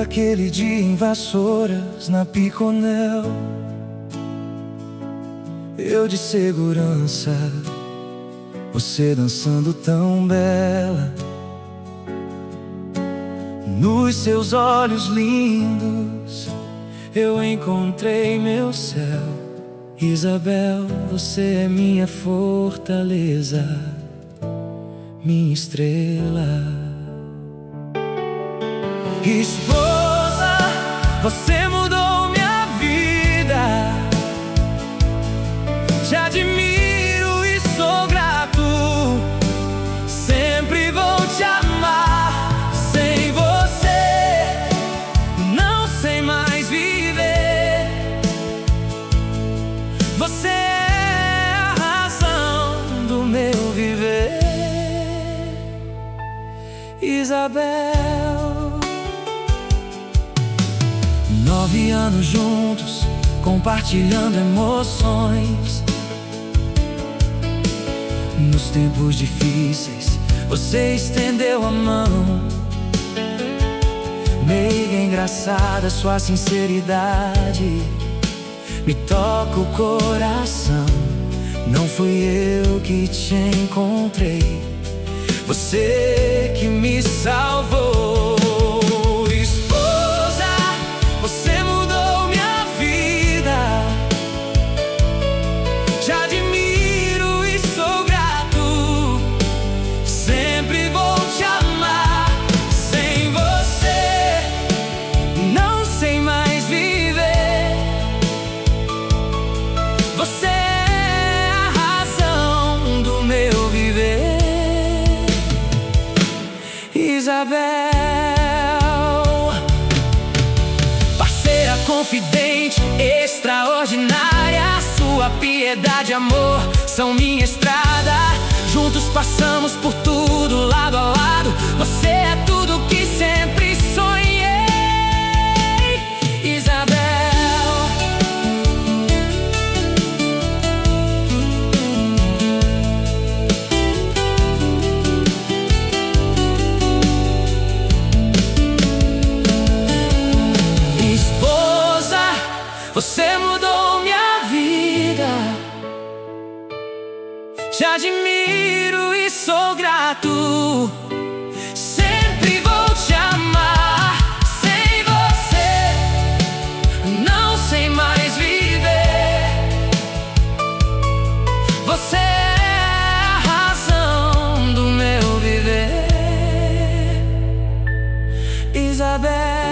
daquele dia em Vassouras, na Piconel, eu de segurança, você dançando tão bela. Nos seus olhos lindos eu encontrei meu céu. Isabel, você é minha fortaleza, minha estrela. Esposa, você mudou minha vida. Te admiro e sou grato. Sempre vou te amar. Sem você não sei mais viver. Você é a razão do meu viver, Isabel. 9 anos juntos, compartilhando emoções. Nos tempos difíceis, você estendeu a mão. Meiga engraçada, sua sinceridade me toca o coração. Não fui eu que te encontrei, você que me salvou. Esposa, você mudou minha vida. Te admiro e sou grato. Sempre vou te amar. Sem você não sei mais viver. Você é a razão do meu viver, Isabel. Parceira, confidente, extraordinária. Sua piedade e amor são minha estrada. Juntos passamos por tudo, lado a lado. Você é tudo que sempre sonhei, Isabel. Você mudou minha vida. Te admiro e sou grato. Sempre vou te amar. Sem você não sei mais viver. Você é a razão do meu viver, Isabel.